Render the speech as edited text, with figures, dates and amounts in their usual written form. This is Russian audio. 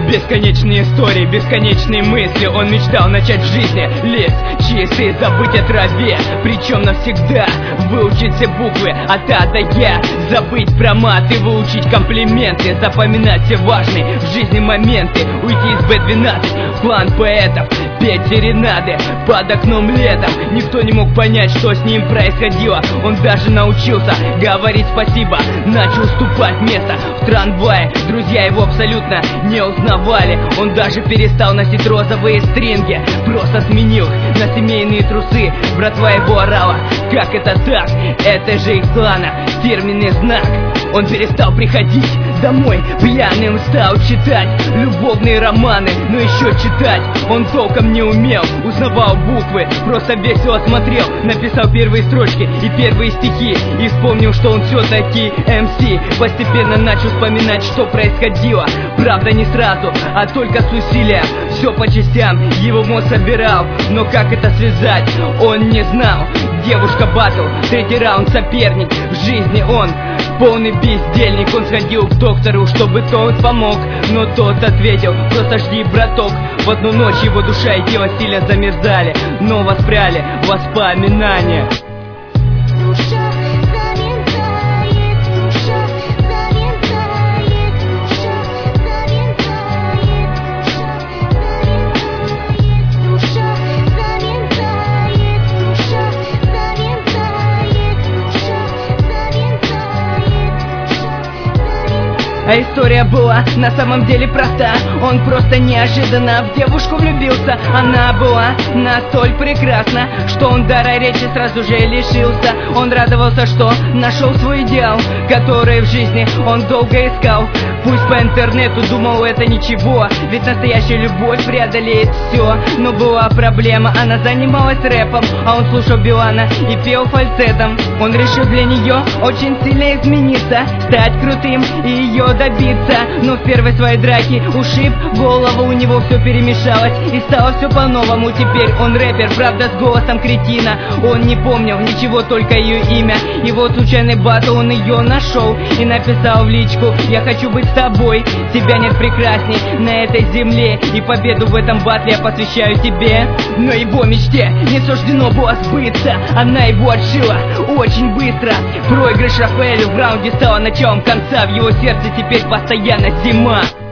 Бесконечные истории, бесконечные мысли. Он мечтал начать в жизни лист чистый, забыть о траве, причем навсегда. Выучить все буквы от А до Я, забыть про мат и выучить комплименты, запоминать все важные в жизни моменты, уйти из Б12, план поэтов, петь серенады под окном летом. Никто не мог понять, что с ним происходило. Он даже научился говорить спасибо, начал уступать место в трамвае. Друзья его абсолютно не узнавали. Он даже перестал носить розовые стринги, просто сменил на семейные трусы. Братва его орала: как это так? Это же их клана фирменный знак. Он перестал приходить домой пьяным, стал читать любовные романы, но еще читать он толком не умел. Узнавал буквы, просто весело смотрел, написал первые строчки и первые стихи, и вспомнил, что он все-таки МС. Постепенно начал вспоминать, что происходило. Правда, не сразу, а только с усилием. Все по частям его мозг собирал, но как это связать, он не знал. Девушка батл, третий раунд соперник. В жизни он полный бездельник. Он сходил к доктору, чтобы тот помог, но тот ответил: просто жди, браток. В одну ночь его душа и тело сильно замерзали, но воспряли воспоминания. А история была на самом деле проста. Он просто неожиданно в девушку влюбился. Она была настолько прекрасна, что он дара речи сразу же лишился. Он радовался, что нашел свой идеал, который в жизни он долго искал. Пусть по интернету думал, это ничего, ведь настоящая любовь преодолеет все. Но была проблема, она занималась рэпом, а он слушал Билана и пел фальцетом. Он решил для нее очень сильно измениться, стать крутым и ее добиться. Но в первой своей драке ушиб голову, у него все перемешалось и стало все по-новому. Теперь он рэпер, правда с голосом кретина. Он не помнил ничего, только ее имя. И вот случайный батл, он ее нашел и написал в личку: я хочу быть с тобой, тебя нет прекрасней на этой земле, и победу в этом батле я посвящаю тебе. Но его мечте не суждено было сбыться, она его отшила очень быстро. Проигрыш Рафаэлю в раунде стало началом конца, в его сердце теперь постоянно зима.